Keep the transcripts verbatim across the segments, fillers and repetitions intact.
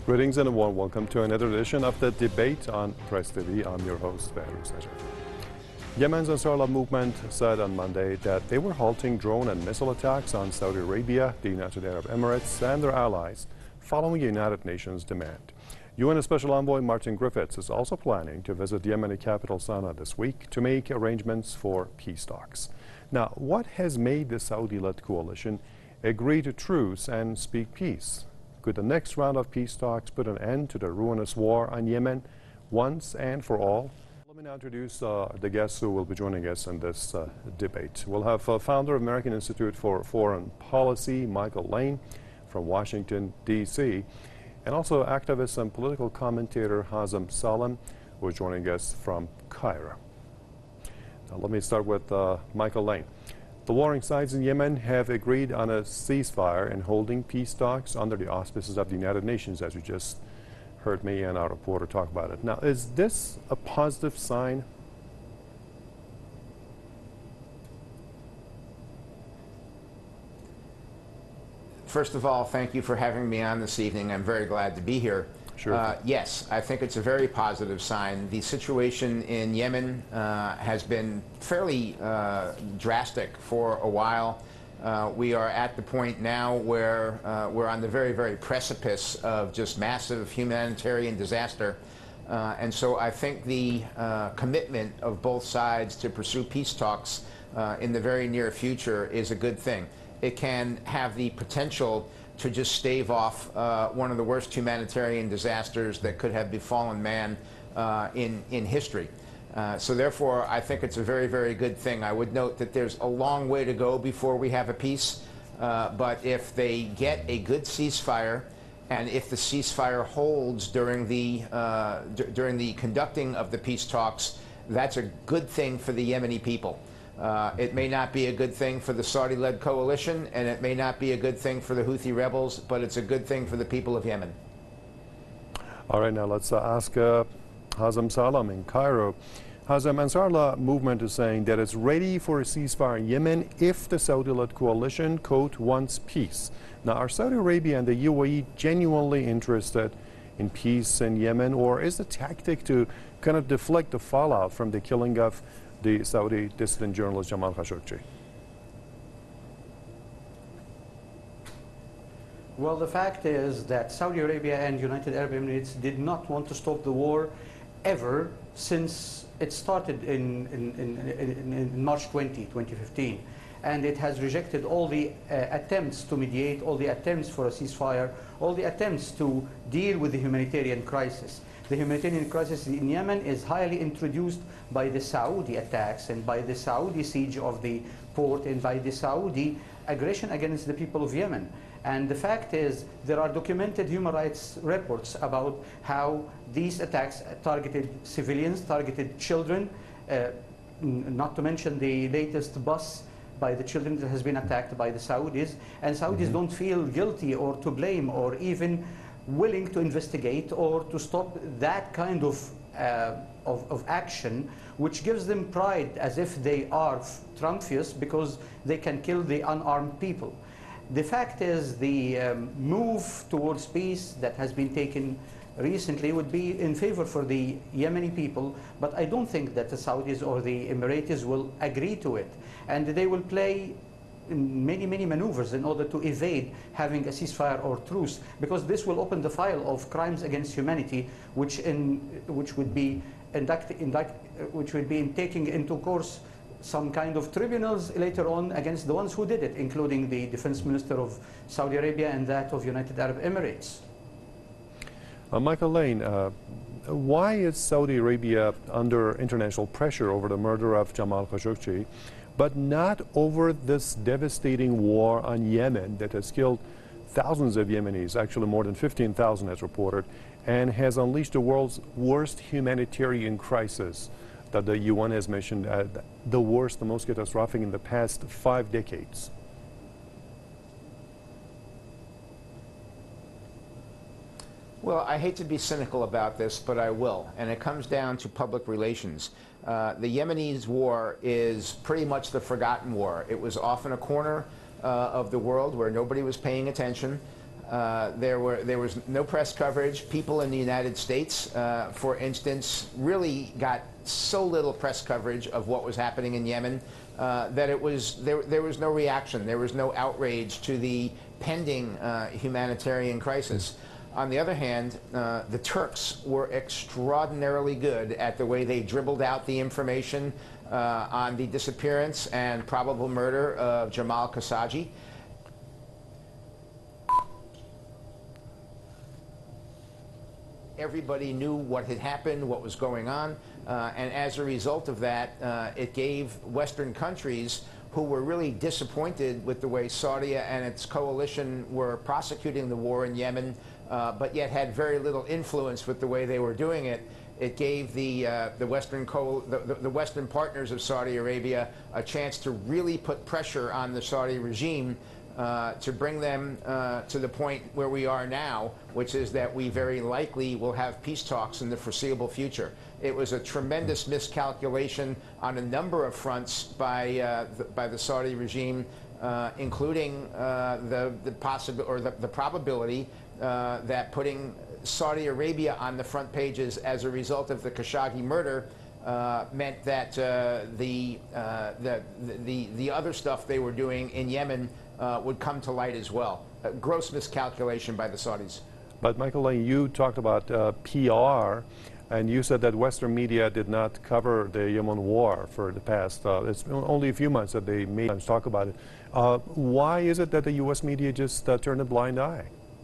Greetings and a warm welcome to another edition of the Debate on Press T V. I'm your host, Behruz Najaf. Yemen's Ansarullah movement said on Monday that they were halting drone and missile attacks on Saudi Arabia, the United Arab Emirates, and their allies following a United Nations demand. U N Special Envoy Martin Griffiths is also planning to visit the Yemeni capital Sana'a this week to make arrangements for peace talks. Now, what has made the Saudi-led coalition agree to truce and speak peace? Could the next round of peace talks put an end to the ruinous war on Yemen once and for all? Let me now introduce uh, the guests who will be joining us in this uh, debate. We'll have uh, founder of American Institute for Foreign Policy, Michael Lane, from Washington, D C, and also activist and political commentator Hazem Salem, who is joining us from Cairo. Now, let me start with uh, Michael Lane. The warring sides in Yemen have agreed on a ceasefire and holding peace talks under the auspices of the United Nations, as you just heard me and our reporter talk about it. Now, is this a positive sign? First of all, thank you for having me on this evening. I'm very glad to be here. Sure. Uh, yes, I think it's a very positive sign. The situation in Yemen uh, has been fairly uh, drastic for a while. Uh, we are at the point now where uh, we're on the very, very precipice of just massive humanitarian disaster. Uh, and so I think the uh, commitment of both sides to pursue peace talks uh, in the very near future is a good thing. It can have the potential to just stave off uh, one of the worst humanitarian disasters that could have befallen man uh, in, in history. Uh, so therefore, I think it's a very, very good thing. I would note that there's a long way to go before we have a peace, uh, but if they get a good ceasefire, and if the ceasefire holds during the, uh, during the conducting of the peace talks, that's a good thing for the Yemeni people. Uh, it may not be a good thing for the Saudi-led coalition, and it may not be a good thing for the Houthi rebels, but it's a good thing for the people of Yemen. All right, now let's uh, ask uh, Hazem Salem in Cairo. Hazem, Ansarullah movement is saying that it's ready for a ceasefire in Yemen if the Saudi-led coalition, quote, wants peace. Now, are Saudi Arabia and the U A E genuinely interested in peace in Yemen, or is the tactic to kind of deflect the fallout from the killing of the Saudi dissident journalist Jamal Khashoggi? Well, the fact is that Saudi Arabia and United Arab Emirates did not want to stop the war ever since it started in, in, in, in March twentieth, twenty fifteen. And it has rejected all the uh, attempts to mediate, all the attempts for a ceasefire, all the attempts to deal with the humanitarian crisis. The humanitarian crisis in Yemen is highly introduced by the Saudi attacks and by the Saudi siege of the port and by the Saudi aggression against the people of Yemen. And the fact is, there are documented human rights reports about how these attacks targeted civilians, targeted children, uh, not to mention the latest bus by the children that has been attacked by the Saudis. And Saudis mm-hmm. don't feel guilty or to blame or even willing to investigate or to stop that kind of, uh, of, of action, which gives them pride as if they are triumphant because they can kill the unarmed people. The fact is the um, move towards peace that has been taken recently would be in favor for the Yemeni people, but I don't think that the Saudis or the Emiratis will agree to it. And they will play many, many maneuvers in order to evade having a ceasefire or truce, because this will open the file of crimes against humanity, which in which would be induct, induct, which would be in taking into course some kind of tribunals later on against the ones who did it, including the defense minister of Saudi Arabia and that of United Arab Emirates. Uh, Michael Lane, uh, why is Saudi Arabia under international pressure over the murder of Jamal Khashoggi, but not over this devastating war on Yemen that has killed thousands of Yemenis, actually more than fifteen thousand as reported, and has unleashed the world's worst humanitarian crisis that the U N has mentioned uh, the worst, the most catastrophic in the past five decades? Well, I hate to be cynical about this, but I will, and it comes down to public relations. Uh, the Yemenis war is pretty much the forgotten war. It was off in a corner uh, of the world where nobody was paying attention. Uh, there were there was no press coverage. People in the United States, uh, for instance, really got so little press coverage of what was happening in Yemen uh, that it was there there was no reaction. There was no outrage to the pending uh, humanitarian crisis. On the other hand, uh, the Turks were extraordinarily good at the way they dribbled out the information uh, on the disappearance and probable murder of Jamal Khashoggi. Everybody knew what had happened, what was going on, uh, and as a result of that, uh, it gave Western countries who were really disappointed with the way Saudi and its coalition were prosecuting the war in Yemen, uh, but yet had very little influence with the way they were doing it. It gave the uh, the Western co the, the Western partners of Saudi Arabia a chance to really put pressure on the Saudi regime uh, to bring them uh, to the point where we are now, which is that we very likely will have peace talks in the foreseeable future. It was a tremendous miscalculation on a number of fronts by uh, the, by the Saudi regime, uh, including uh, the the possible or the, the probability uh, that putting Saudi Arabia on the front pages as a result of the Khashoggi murder uh, meant that uh, the, uh, the the the other stuff they were doing in Yemen uh, would come to light as well. A gross miscalculation by the Saudis. But Michael Lane, you talked about uh, P R. And you said that Western media did not cover the Yemen war for the past, uh, it's only a few months that they made us talk about it. Uh, why is it that the U S media just uh, turned a blind eye?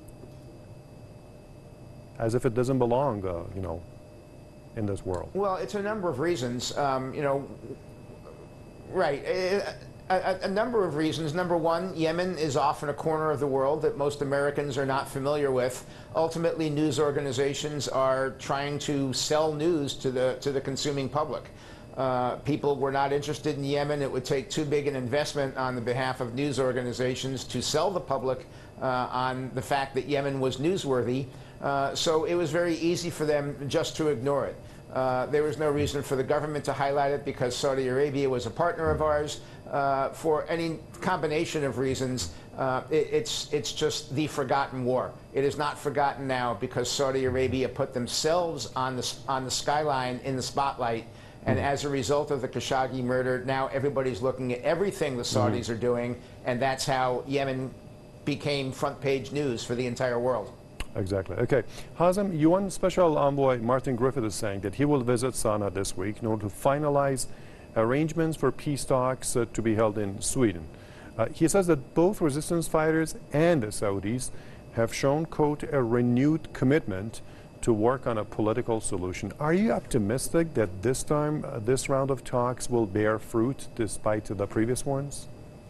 As if it doesn't belong, uh, you know, in this world. Well, it's a number of reasons. Um, you know, right. A, a, a number of reasons. Number one, Yemen is often a corner of the world that most Americans are not familiar with. Ultimately, news organizations are trying to sell news to the to the consuming public. Uh, people were not interested in Yemen. It would take too big an investment on the behalf of news organizations to sell the public uh, on the fact that Yemen was newsworthy. Uh, so it was very easy for them just to ignore it. Uh, there was no reason for the government to highlight it because Saudi Arabia was a partner of ours. Uh, for any combination of reasons, uh, it, it's, it's just the forgotten war. It is not forgotten now because Saudi Arabia put themselves on the, on the skyline in the spotlight. And as a result of the Khashoggi murder, now everybody's looking at everything the Saudis mm-hmm. are doing, and that's how Yemen became front page news for the entire world. Exactly. Okay. Hazem, U N Special Envoy Martin Griffiths is saying that he will visit Sana'a this week in order to finalize arrangements for peace talks uh, to be held in Sweden. Uh, he says that both resistance fighters and the Saudis have shown, quote, a renewed commitment to work on a political solution. Are you optimistic that this time, uh, this round of talks will bear fruit despite the previous ones?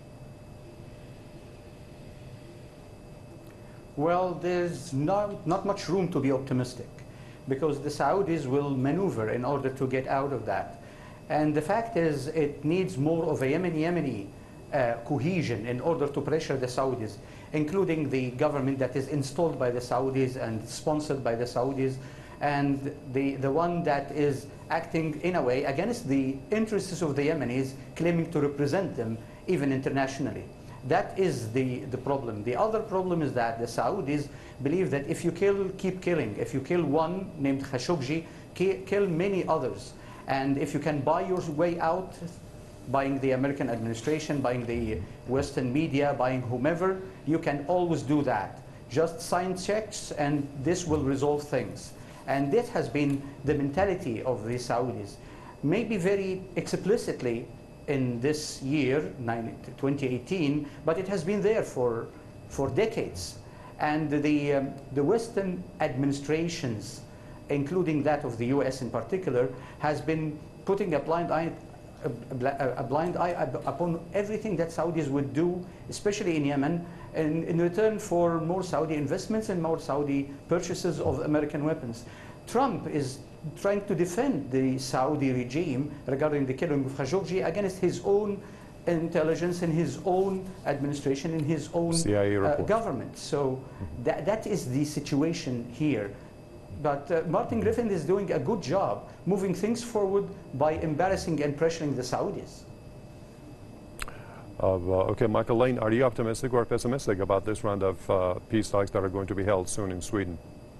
Well, there's not, not much room to be optimistic because the Saudis will maneuver in order to get out of that. And the fact is, it needs more of a Yemeni-Yemeni uh, cohesion in order to pressure the Saudis, including the government that is installed by the Saudis and sponsored by the Saudis, and the, the one that is acting in a way against the interests of the Yemenis, claiming to represent them even internationally. That is the, the problem. The other problem is that the Saudis believe that if you kill, keep killing. If you kill one named Khashoggi, kill many others. And if you can buy your way out, buying the American administration, buying the Western media, buying whomever, you can always do that. Just sign checks and this will resolve things. And this has been the mentality of the Saudis. Maybe very explicitly in this year, twenty eighteen, but it has been there for, for decades. And the, um, the Western administrations, including that of the U S in particular, has been putting a blind eye, a, a blind eye upon everything that Saudis would do, especially in Yemen, in, in return for more Saudi investments and more Saudi purchases of American weapons. Trump is trying to defend the Saudi regime regarding the killing of Khashoggi against his own intelligence and his own administration and his own C I A uh, government. So that, that is the situation here. But uh, Martin Griffiths is doing a good job moving things forward by embarrassing and pressuring the Saudis. of, uh, okay, Michael Lane, are you optimistic or pessimistic about this round of uh, peace talks that are going to be held soon in Sweden?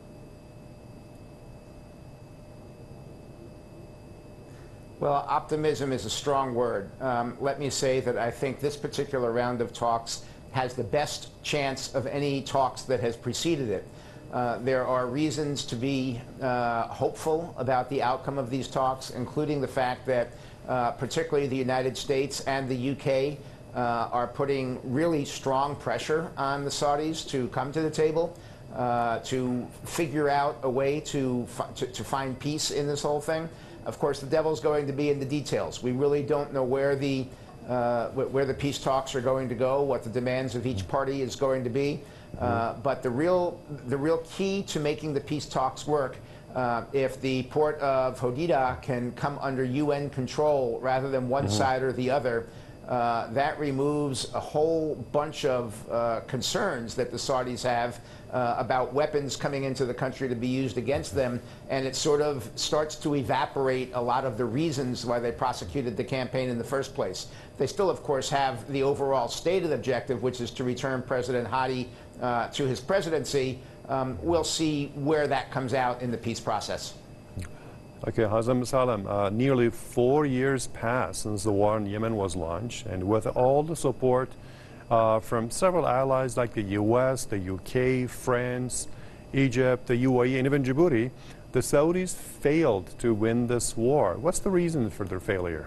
Well, optimism is a strong word. Um, let me say that I think this particular round of talks has the best chance of any talks that has preceded it. Uh, there are reasons to be uh, hopeful about the outcome of these talks, including the fact that uh, particularly the United States and the U K uh, are putting really strong pressure on the Saudis to come to the table, uh, to figure out a way to, to, to find peace in this whole thing. Of course, the devil's going to be in the details. We really don't know where the, uh, where the peace talks are going to go, what the demands of each party is going to be. Uh, but the real, the real key to making the peace talks work, uh, if the port of Hodeidah can come under U N control rather than one mm-hmm. side or the other, uh, that removes a whole bunch of uh, concerns that the Saudis have uh, about weapons coming into the country to be used against them, and it sort of starts to evaporate a lot of the reasons why they prosecuted the campaign in the first place. They still, of course, have the overall stated objective, which is to return President Hadi uh, to his presidency. Um, we'll see where that comes out in the peace process. Okay, Hazem Salem, uh, nearly four years passed since the war in Yemen was launched, and with all the support uh, from several allies like the U S, the U K, France, Egypt, the U A E, and even Djibouti, the Saudis failed to win this war. What's the reason for their failure?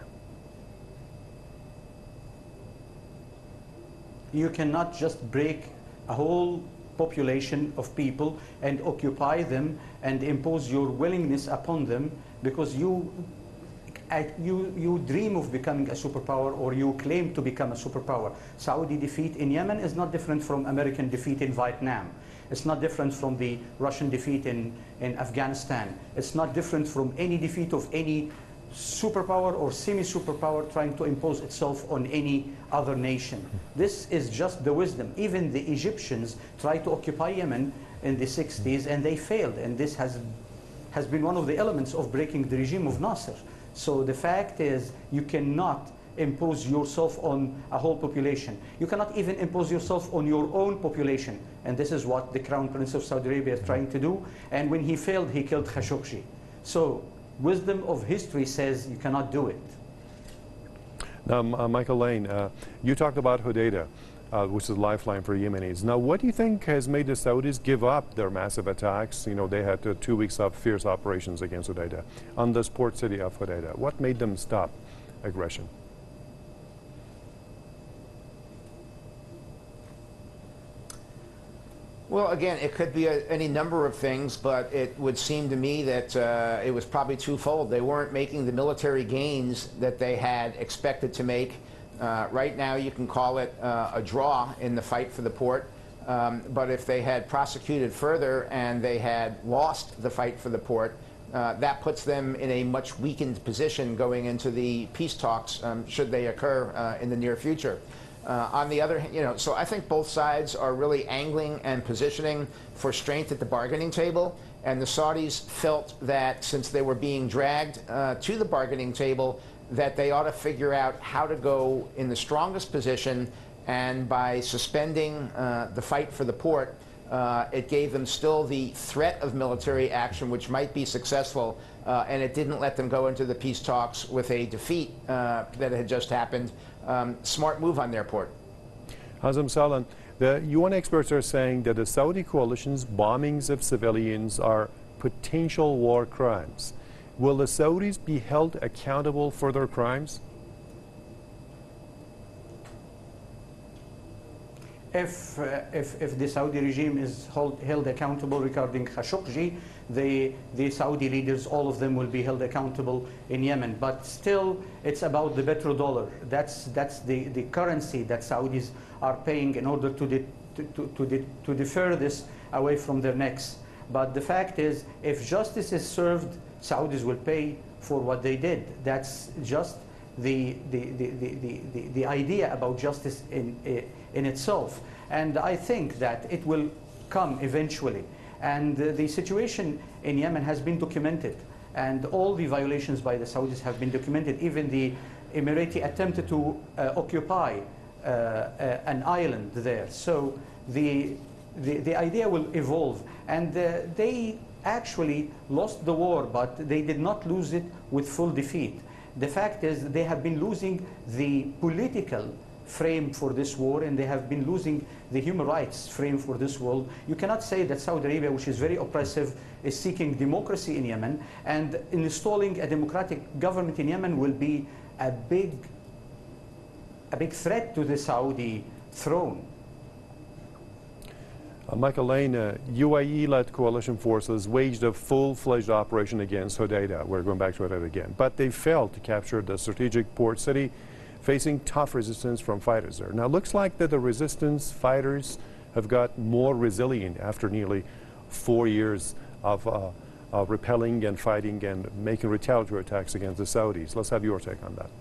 You cannot just break a whole population of people and occupy them and impose your willingness upon them because you, you, you dream of becoming a superpower or you claim to become a superpower. Saudi defeat in Yemen is not different from American defeat in Vietnam. It's not different from the Russian defeat in, in Afghanistan. It's not different from any defeat of any superpower or semi-superpower trying to impose itself on any other nation. This is just the wisdom. Even the Egyptians tried to occupy Yemen in the sixties and they failed, and this has, has been one of the elements of breaking the regime of Nasser. So the fact is you cannot impose yourself on a whole population. You cannot even impose yourself on your own population, and this is what the Crown Prince of Saudi Arabia is trying to do, and when he failed, he killed Khashoggi. So wisdom of history says you cannot do it. Now, uh, Michael Lane, uh, you talked about Hodeidah, uh, which is a lifeline for Yemenis. Now, what do you think has made the Saudis give up their massive attacks? You know, they had uh, two weeks of fierce operations against Hodeidah on this port city of Hodeidah. What made them stop aggression? Well, again, it could be a, any number of things, but it would seem to me that uh, it was probably twofold. They weren't making the military gains that they had expected to make. Uh, right now, you can call it uh, a draw in the fight for the port. Um, but if they had prosecuted further and they had lost the fight for the port, uh, that puts them in a much weakened position going into the peace talks, um, should they occur uh, in the near future. Uh, on the other hand, you know, so I think both sides are really angling and positioning for strength at the bargaining table. And the Saudis felt that since they were being dragged uh, to the bargaining table, that they ought to figure out how to go in the strongest position. And by suspending uh, the fight for the port, uh, it gave them still the threat of military action, which might be successful. Uh, and it didn't let them go into the peace talks with a defeat uh, that had just happened. Um, smart move on their part. Hazem Salem, the U N experts are saying that the Saudi coalition's bombings of civilians are potential war crimes. Will the Saudis be held accountable for their crimes? If, uh, if, if the Saudi regime is hold, held accountable regarding Khashoggi, the, the Saudi leaders, all of them will be held accountable in Yemen. But still, it's about the petrodollar. That's, that's the, the currency that Saudis are paying in order to, de, to, to, to, de, to defer this away from their necks. But the fact is, if justice is served, Saudis will pay for what they did. That's just the, the, the, the, the, the idea about justice in, in itself. And I think that it will come eventually. And uh, the situation in Yemen has been documented. And all the violations by the Saudis have been documented. Even the Emirati attempted to uh, occupy uh, uh, an island there. So the, the, the idea will evolve. And uh, they actually lost the war, but they did not lose it with full defeat. The fact is they have been losing the political frame for this war, and they have been losing the human rights frame for this world. You cannot say that Saudi Arabia, which is very oppressive, is seeking democracy in Yemen, and installing a democratic government in Yemen will be a big, a big threat to the Saudi throne. Uh, Michael Lane, uh, U A E-led coalition forces waged a full-fledged operation against Hodeidah. We're going back to it again. But they failed to capture the strategic port city, facing tough resistance from fighters there. Now, it looks like that the resistance fighters have got more resilient after nearly four years of, uh, of repelling and fighting and making retaliatory attacks against the Saudis. Let's have your take on that.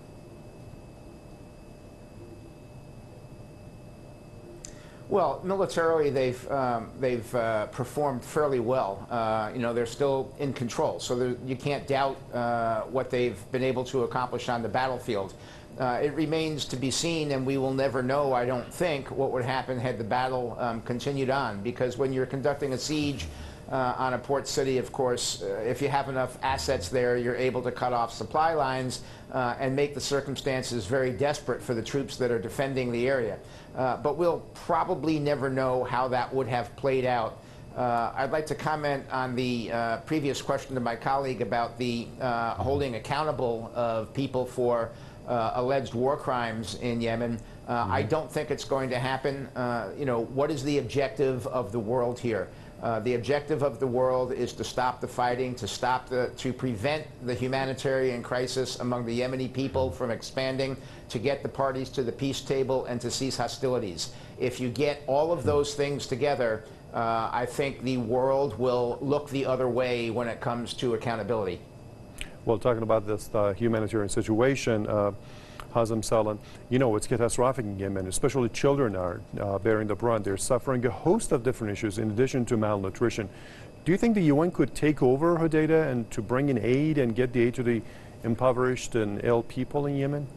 Well, militarily, they've um, they've uh, performed fairly well. Uh, you know, they're still in control, so you can't doubt uh, what they've been able to accomplish on the battlefield. Uh, it remains to be seen, and we will never know, I don't think, what would happen had the battle um, continued on. Because when you're conducting a siege uh, on a port city, of course, uh, if you have enough assets there, you're able to cut off supply lines uh, and make the circumstances very desperate for the troops that are defending the area. Uh, but we'll probably never know how that would have played out. Uh, I'd like to comment on the uh, previous question to my colleague about the uh, holding accountable of people for uh, alleged war crimes in Yemen. Uh, mm-hmm. I don't think it's going to happen. Uh, you know, what is the objective of the world here? Uh, the objective of the world is to stop the fighting, to stop the, to prevent the humanitarian crisis among the Yemeni people from expanding, to get the parties to the peace table, and to cease hostilities. If you get all of those things together, uh, I think the world will look the other way when it comes to accountability. Well, talking about this uh, humanitarian situation, uh, Hazem Salem, you know, it's catastrophic in Yemen, especially children are uh, bearing the brunt. They're suffering a host of different issues in addition to malnutrition. Do you think the U N could take over Hodeidah and to bring in aid and get the aid to the impoverished and ill people in Yemen?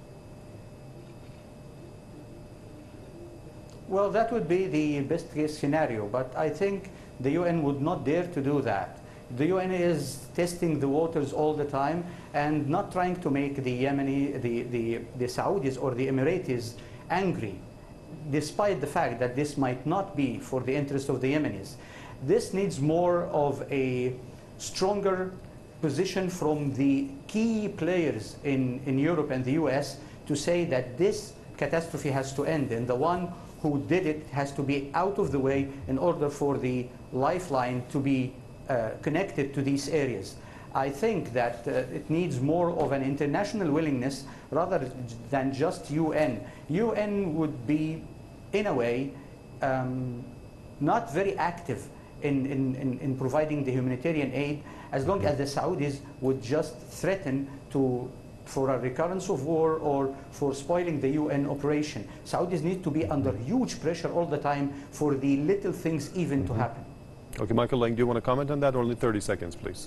Well, that would be the best case scenario, but I think the U N would not dare to do that. The U N is testing the waters all the time and not trying to make the Yemeni, the, the, the Saudis or the Emiratis angry, despite the fact that this might not be for the interest of the Yemenis. This needs more of a stronger position from the key players in, in Europe and the U S to say that this catastrophe has to end, and the one who did it has to be out of the way in order for the lifeline to be uh, connected to these areas. I think that uh, it needs more of an international willingness rather than just U N. U N would be, in a way, um, not very active in, in, in, in providing the humanitarian aid, as long as the Saudis would just threaten to for a recurrence of war or for spoiling the U N operation. Saudis need to be under huge pressure all the time for the little things even mm-hmm. to happen. Okay, Michael Lang, do you want to comment on that? Only thirty seconds, please.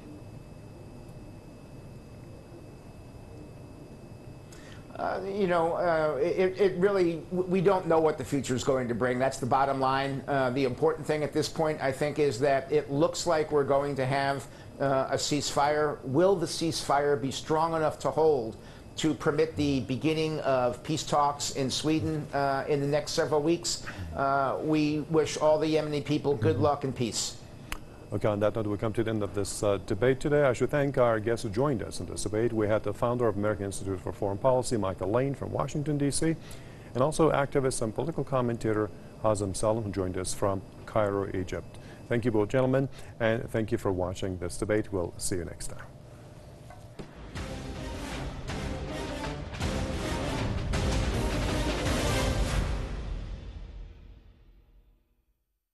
Uh, you know, uh, it, it really, we don't know what the future is going to bring. That's the bottom line. Uh, the important thing at this point, I think, is that it looks like we're going to have uh, a ceasefire. Will the ceasefire be strong enough to hold to permit the beginning of peace talks in Sweden uh, in the next several weeks? Uh, we wish all the Yemeni people good luck and peace. Okay, on that note, we come to the end of this uh, debate today. I should thank our guests who joined us in this debate. We had the founder of American Institute for Foreign Policy, Michael Lane from Washington, D C, and also activist and political commentator Hazem Salem, who joined us from Cairo, Egypt. Thank you both, gentlemen, and thank you for watching this debate. We'll see you next time.